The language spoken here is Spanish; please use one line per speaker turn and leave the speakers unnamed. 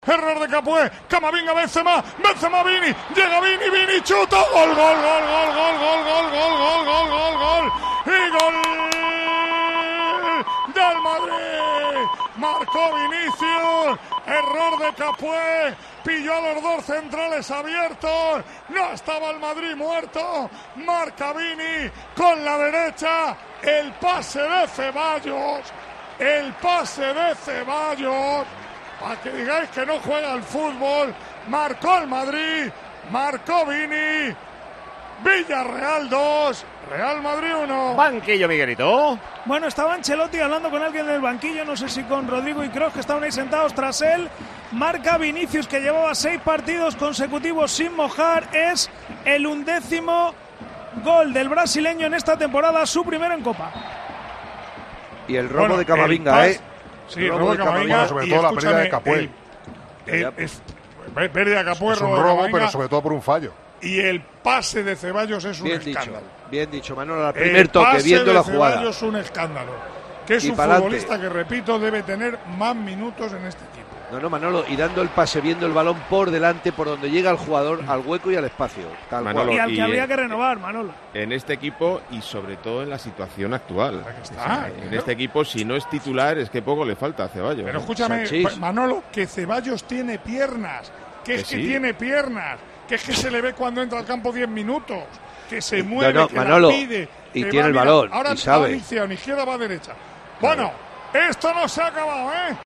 Error de Capué, Camavinga, Benzema, Vini, llega Vini, chuta, gol, gol, gol, gol, gol, gol, gol, gol, gol, gol, gol, gol, y gol del Madrid, marcó Vinicius, error de Capué, pilló a los dos centrales abiertos, no estaba el Madrid muerto, marca Vini con la derecha, el pase de Ceballos, para que digáis que no juega al fútbol, marcó el Madrid, marcó Vini, Villarreal 2, Real Madrid 1.
Banquillo, Miguelito.
Bueno, estaba Ancelotti hablando con alguien del banquillo, no sé si con Rodrigo y Kroos, que estaban ahí sentados tras él. Marca Vinicius, que llevaba 6 partidos consecutivos sin mojar, es el 11º gol del brasileño en esta temporada, su primero en Copa.
Y el robo de Camavinga,
Sí, robo de Camavinga,
sobre todo la pérdida de Capué.
Pérdida de Capué,
es un robo, pero sobre todo por un fallo.
Y el pase de Ceballos es un escándalo.
Bien dicho, Manolo, al primer toque, viendo la jugada.
Ceballos es un escándalo. Que es un futbolista que, repito, debe tener más minutos en este equipo.
No, Manolo, y dando el pase, viendo el balón por delante, por donde llega el jugador, al hueco y al espacio. Tal
Manolo, cual. Y al que habría que renovar, Manolo.
En este equipo y sobre todo en la situación actual.
Está,
en este equipo, si no es titular, es que poco le falta a Ceballos.
Pero escúchame, Manolo, que Ceballos tiene piernas. Que tiene piernas. Que es que se le ve cuando entra al campo 10 minutos. Que se mueve, que
Manolo,
la pide.
Y tiene el balón,
ahora
y sabe.
Ahora izquierda, va a derecha. Bueno, esto no se ha acabado, ¿eh?